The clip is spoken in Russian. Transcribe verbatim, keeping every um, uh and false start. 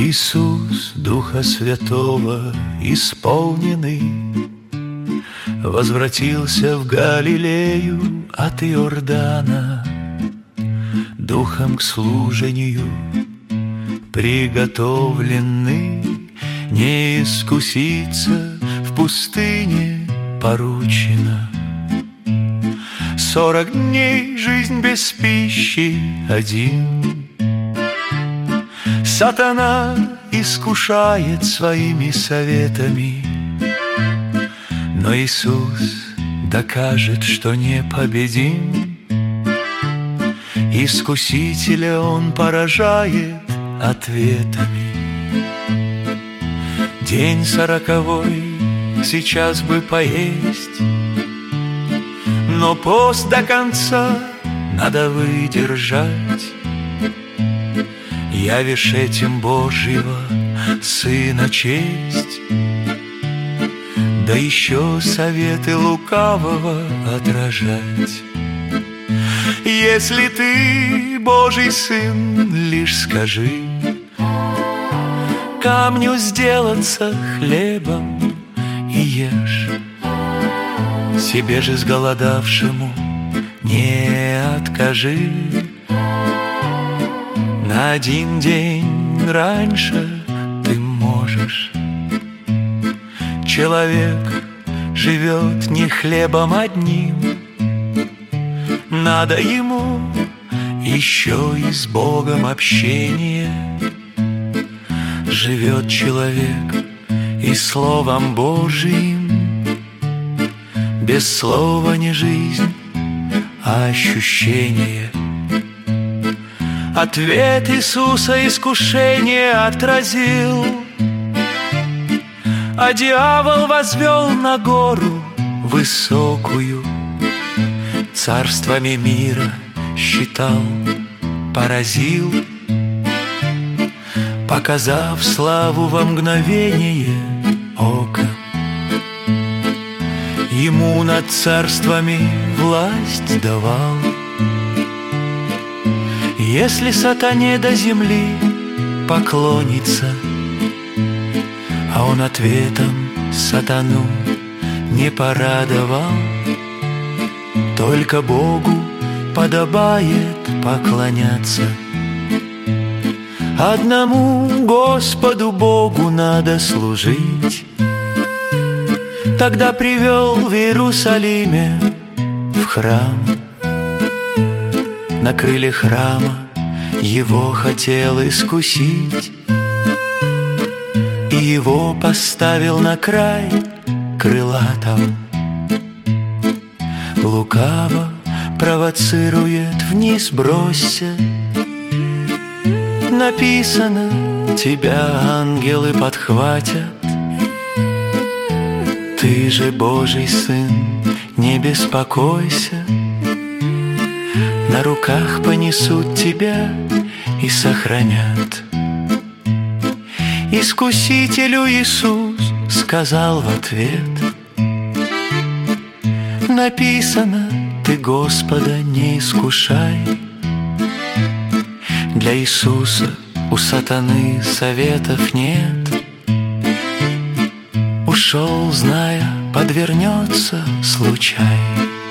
Иисус, Духа Святого исполненный, возвратился в Галилею от Иордана, Духом к служению приготовленный, не искуситься в пустыне поручено. Сорок дней жизнь без пищи один. Сатана искушает своими советами, но Иисус докажет, что непобедим. Искусителя Он поражает ответами. День сороковой сейчас бы поесть, но пост до конца надо выдержать. Явишь этим Божьего Сына честь, да еще советы лукавого отражать. Если ты Божий Сын, лишь скажи камню сделаться хлебом и ешь. Себе же сголодавшему не откажи. На один день раньше ты можешь. Человек живет не хлебом одним, надо ему еще и с Богом общение. Живет человек и Словом Божиим. Без слова не жизнь, а ощущение. Ответ Иисуса искушение отразил, а дьявол возвел на гору высокую. Царствами мира считал, поразил, показав славу во мгновение ока. Ему над царствами власть давал. Если сатане до земли поклонится, а он ответом сатану не порадовал, только Богу подобает поклоняться. Одному Господу Богу надо служить. Тогда привел в Иерусалиме в храм. На крыле храма его хотел искусить, и его поставил на край крыла там. Лукаво провоцирует: вниз бросься. Написано, тебя ангелы подхватят. Ты же Божий Сын, не беспокойся. На руках понесут тебя и сохранят. Искусителю Иисус сказал в ответ: написано, ты Господа не искушай. Для Иисуса у сатаны советов нет. Ушел, зная, подвернется случай.